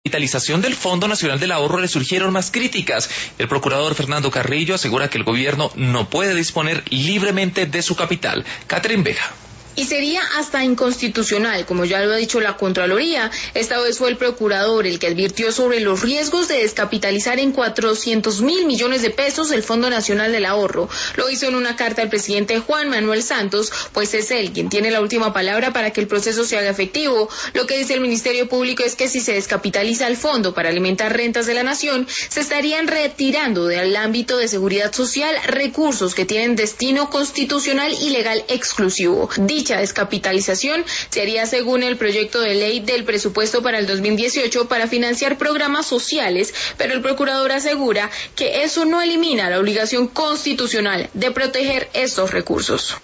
Capitalización del Fondo Nacional del Ahorro le surgieron más críticas. El procurador Fernando Carrillo asegura que el gobierno no puede disponer libremente de su capital. Catherine Beja. Y sería hasta inconstitucional, como ya lo ha dicho la Contraloría. Esta vez fue el procurador el que advirtió sobre los riesgos de descapitalizar en 400.000 millones de pesos el Fondo Nacional del Ahorro. Lo hizo en una carta al presidente Juan Manuel Santos, pues es él quien tiene la última palabra para que el proceso se haga efectivo. Lo que dice el Ministerio Público es que si se descapitaliza el fondo para alimentar rentas de la nación, se estarían retirando del ámbito de seguridad social recursos que tienen destino constitucional y legal exclusivo. Dicha descapitalización se haría según el proyecto de ley del presupuesto para el 2018 para financiar programas sociales, pero el procurador asegura que eso no elimina la obligación constitucional de proteger estos recursos.